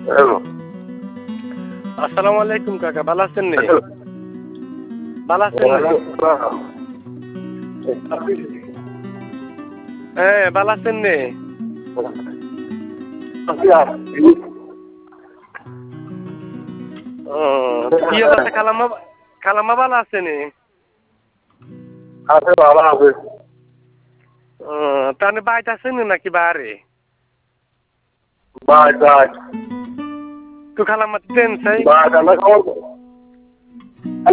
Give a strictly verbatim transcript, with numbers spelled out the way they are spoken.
Hello. আসসালামু আলাইকুম কাকা, ভালো আছেন নে? ভালো আছেন নে? হ্যাঁ, ভালো আছেন নে? ও কি অবস্থা? খালাম্মা খালাম্মা ভালো আছে নে? আছে, ভালো আছে। ও তাহলে বাইতে আছেন নাকি বাহারে? Bye bye. তো খালাম্মা ট্রেন চাই? বাই,